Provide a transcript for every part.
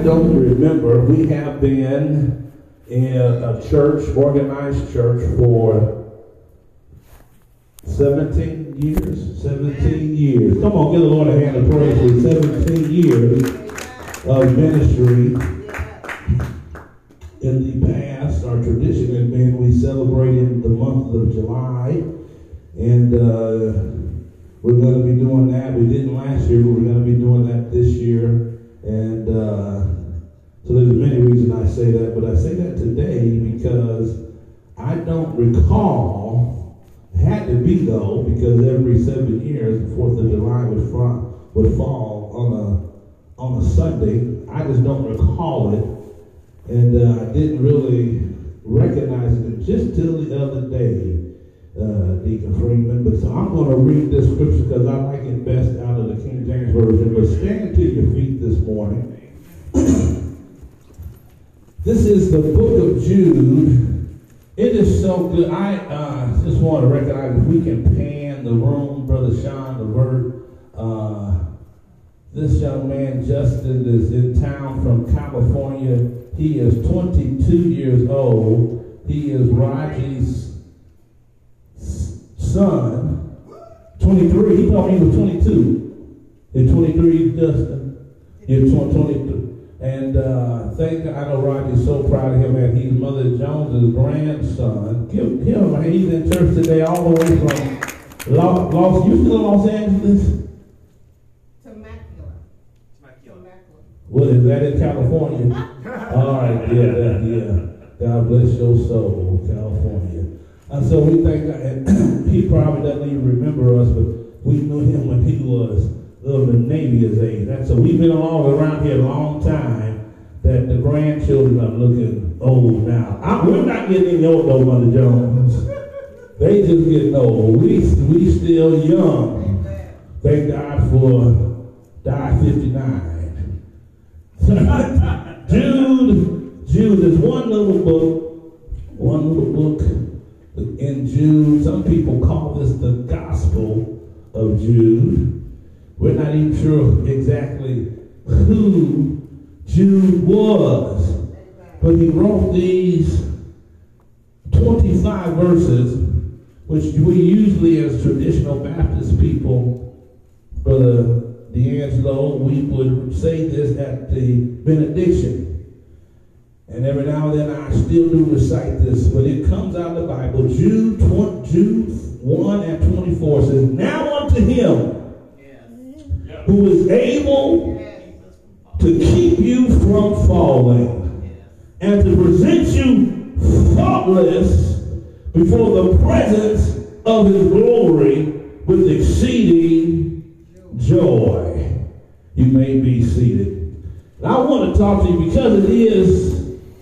don't remember. We have been in a church, organized church, for 17 years. 17 years. Come on, give the Lord a hand of praise for 17 years of ministry. In the past, our tradition has been we celebrate in the month of July, and we're going to be doing that. We didn't last year, but we're going to be doing that this year. And so there's many reasons I say that, but I say that today because I don't recall, had to be though, because every 7 years, the 4th of July would fall on a Sunday. I just don't recall it, and I didn't really recognize it just till the other day, Deacon Freeman. But so I'm going to read this scripture because I like it best out of the King James Version. But stand to your feet this morning. This is the book of Jude. It is so good. I just want to recognize if we can pan the room, Brother Sean Levert. This young man, Justin, is in town from California. He is 22 years old. He is Raji's son. 23. He told me he was 22. You're 23, Justin. You're 22. And thank God, I know Roger's so proud of him, and he's Mother Jones's grandson. Give him, he's in church today all the way from Los. You still in Los Angeles? Temecula. What is that, in California? All right, yeah. God bless your soul, California. And so we thank God, and he probably doesn't even remember us, but we knew him when he was little the Navy's age. And so we've been along around here a long time that the grandchildren are looking old now. We're not getting any old though, Mother Jones. They just getting old. We still young. Thank God for Die 59. Jude, there's one little book in Jude. Some people call this the Gospel of Jude. We're not even sure exactly who Jude was, but he wrote these 25 verses, which we usually, as traditional Baptist people, Brother D'Angelo, we would say this at the benediction. And every now and then I still do recite this, but it comes out of the Bible. Jude 1 and 24 says, "Now unto him who is able to keep you from falling and to present you faultless before the presence of his glory with exceeding joy." You may be seated. And I want to talk to you because it is,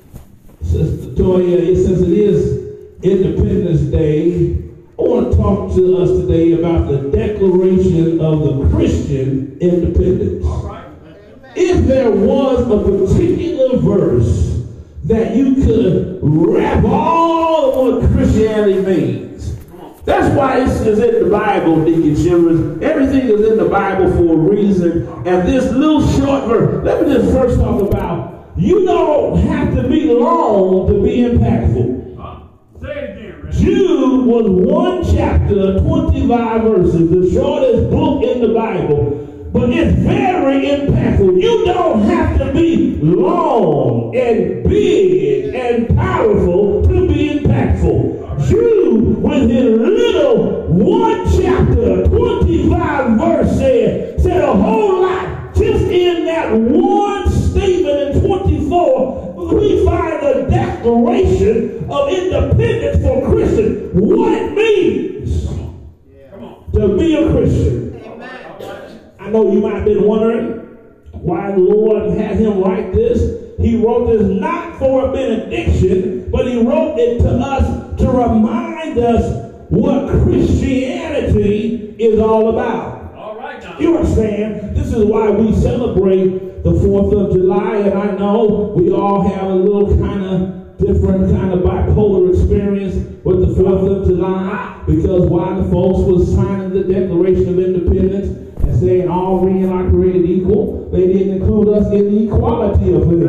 Sister Toya, since it is Independence Day, I want to talk to us today about the Declaration of the Christian Independence. All right. If there was a particular verse that you could wrap all of what Christianity means, that's why it's in the Bible, Deacon Shivers. Everything is in the Bible for a reason. And this little short verse, let me just first talk about, you don't have to be long to be impactful. Say it again, Rick. Jude was one chapter, 25 verses, the shortest book in the Bible, but it's very impactful. You don't have to be long and big and powerful to be impactful. Jude, with his little one chapter, 25 verse said a whole lot. Just in that one statement in 24, we find a declaration of independence for Christians. What it means to be a Christian. I know you might have been wondering why the Lord had him write this. He wrote this not for a benediction, but he wrote it to us to remind us what Christianity is all about. All right, now. You understand? This is why we celebrate the 4th of July, and I know we all have a little different kind of bipolar experience with the 4th of July, because while the folks was signing the Declaration of Independence and saying all men are created equal, they didn't include us in the equality of men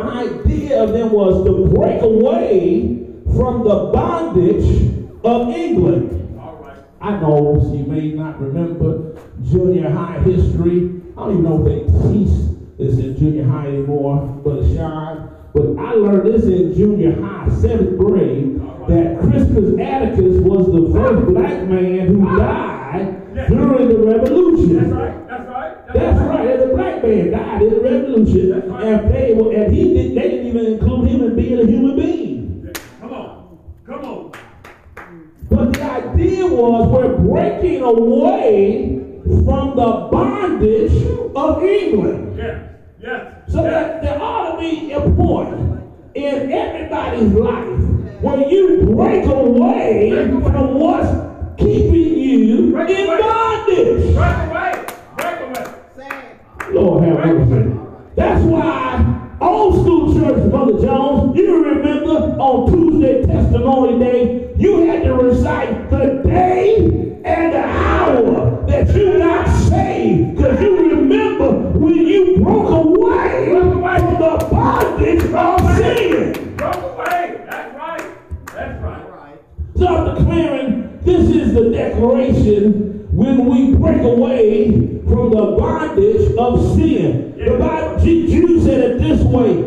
idea of them was to break away from the bondage of England. All right. I know you may not remember junior high history. I don't even know if they teach this in junior high anymore, but Sean. But I learned this in junior high, 7th grade, that Crispus Attucks was the first black man who died during the Revolution. That's right. That's right. That's right. As a black man died in the Revolution, and they didn't even include him in being a human being. Come on. Come on. But the idea was we're breaking away from the bondage of England. Yes. Yes. So that there ought to be a point in everybody's life where you break away from what's keeping you in bondage. Break away. Break away. Lord have mercy. That's why old school church, Brother Jones, you remember on Tuesday Testimony Day, you had to recite the day and the hour that you got saved. Because you remember when you broke away from the bondage of sin. Broke away. That's right. That's right. So I'm declaring this is the declaration when we break away from the bondage of sin. The Bible, Jude said it this way,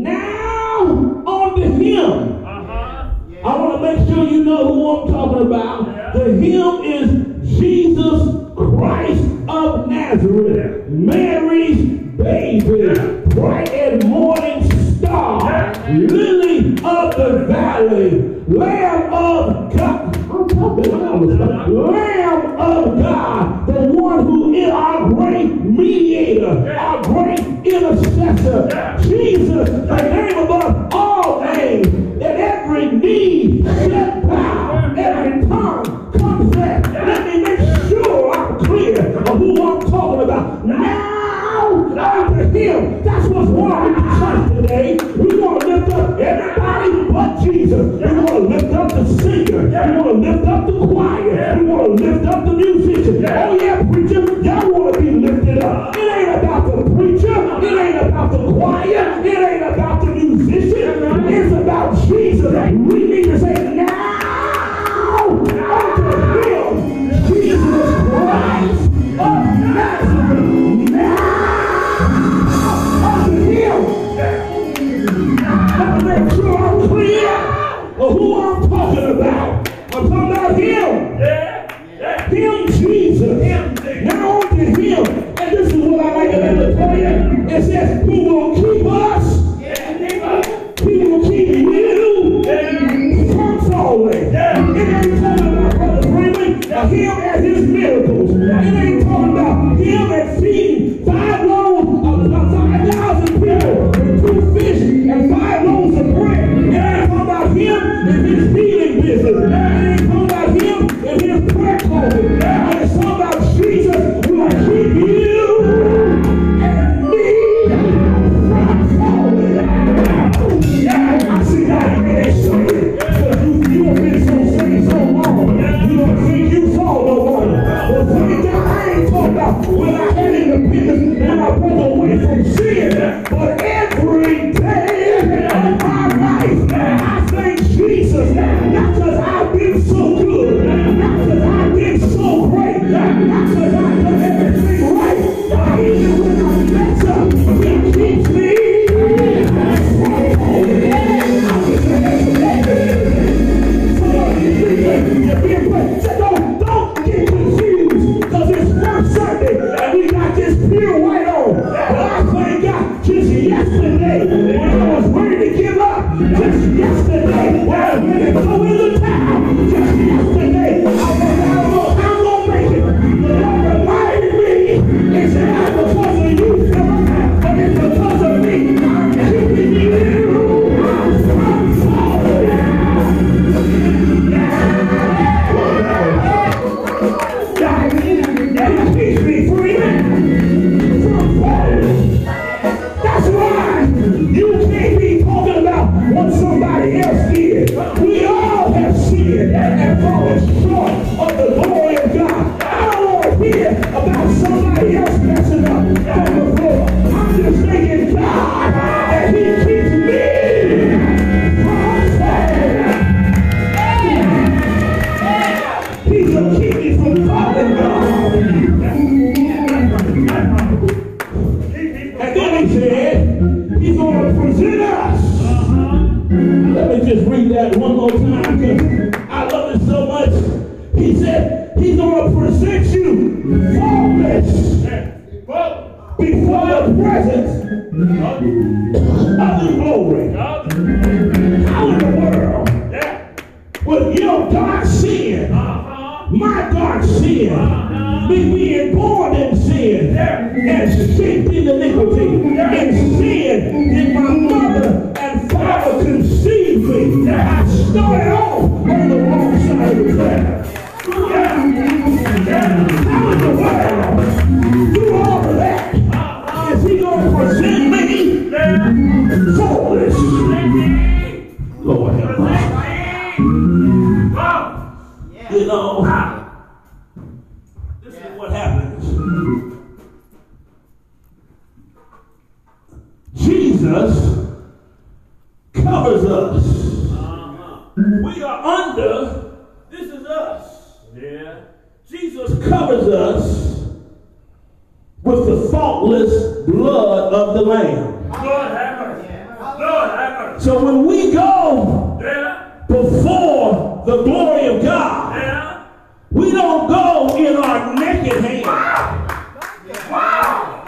now unto him. I want to make sure you know who I'm talking about. The him is Jesus Christ of Nazareth, Mary's baby, bright and morning star, lily of the valley, Lamb of God. I'm talking about Lamb of God, the one who is our great mediator, our great intercessor, Jesus, the name above all names, that every knee shall bow, every tongue confess. Let me make sure I'm clear of who I'm talking about. Now, unto him. That's what's wrong with the church today. We want to lift up everybody but Jesus. We want to lift up the singer. We want to lift up the choir. We want to lift up the musician. Oh yeah, preacher, y'all want to be lifted up. It ain't about the preacher. It ain't about the choir. It ain't about the musician. It's about Jesus. We need to say now unto him, Jesus Christ of Nazareth. Now unto him. Let me make sure I'm clear of who I'm talking about. I'm talking about him. Him, Jesus. Now unto him. And this is what I like to tell you. It says, who will keep us? He will keep you from falling. It ain't talking about Brother Freeman, him and his miracles. It ain't talking about him and feeding 5,000 people with 2 fish and 5 loaves of bread. It ain't talking about him and his healing business. It ain't talking about him and his prayer closet. It's talking about Jesus who will keep you and me from falling. just read that one more time because I love it so much. He said he's going to present you faultless before the presence of the glory. How in the world with your dark sin, my dark sin, me being born in sin and shaped in iniquity, and sin in my mother and father conceived me. I started off on the wrong side of the track. How in the world, through all of that, is he going to present me faultless? Lord have mercy. You know, this is what happens. Jesus covers us. We are under, this is us. Yeah. Jesus covers us with the faultless blood of the Lamb. Lord have mercy. Lord have mercy. So when we go before the glory of God, we don't go in our naked hands. Wow.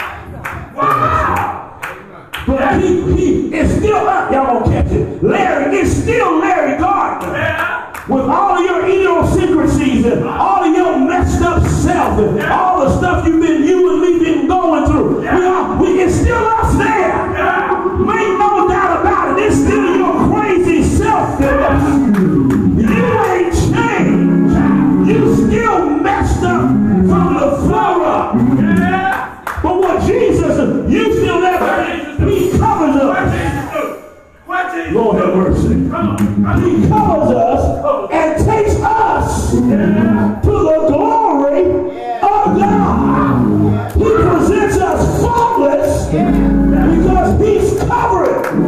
But he is still up. Y'all don't catch it. Larry is still Larry Gardner. With all of your idiosyncrasies and all of your messed up self and all the stuff you and me been going through. It's still us there. Make no doubt about it. It's still your crazy self there. You ain't changed. You still messed up from the floor up. But what Jesus, you still there. He covers us. Lord have mercy. He covers us and takes us to the glory of God. He presents us faultless because he's covering.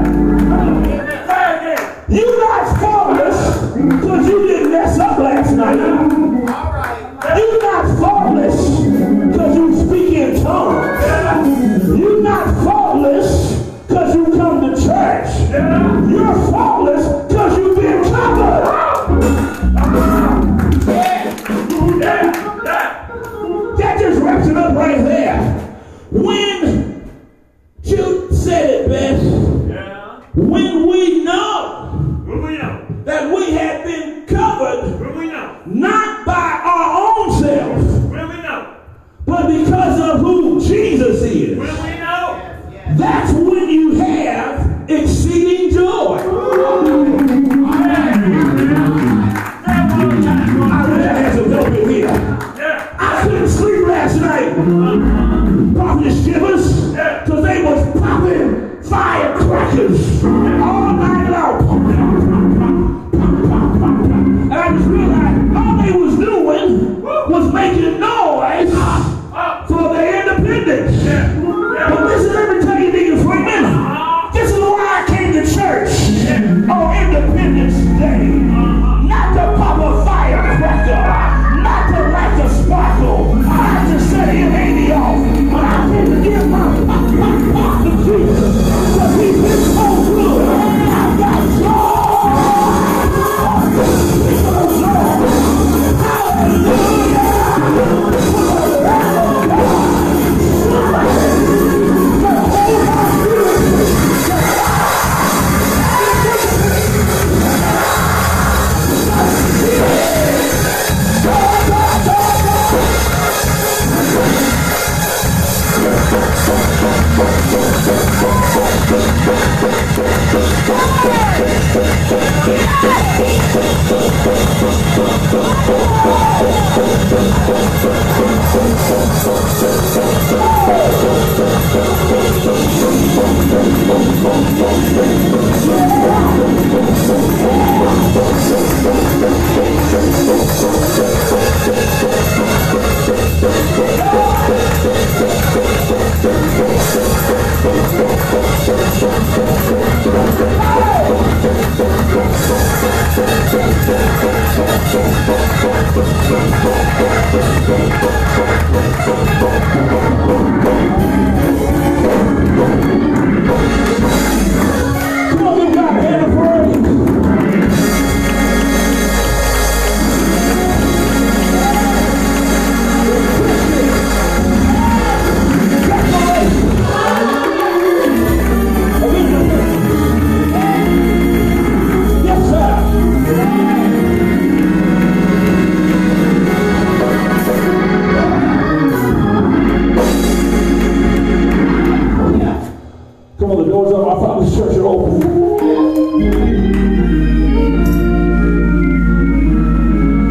You're not faultless because you didn't mess up last night. You're not faultless because you speak in tongues. You're not faultless because you come to church. You're faultless because you've been covered. That just wraps it up right there. When you said it best, when we know that we have been covered, not by our own self, but because of who Jesus is, that's when you have exceeding joy. I really had some help in here. I couldn't sleep last night. Prophet Shivers, because they was popping firecrackers all night long. And I just realized all they was doing was making noise for their independence. But listen, let me tell you, niggas, Freeman, this is why I came to church on Independence Day. Not to pop a firecracker, not to light the sparkle, not to set your lady off, but I came to give my pop to Jesus, because he's been so good. I got joy. Hallelujah.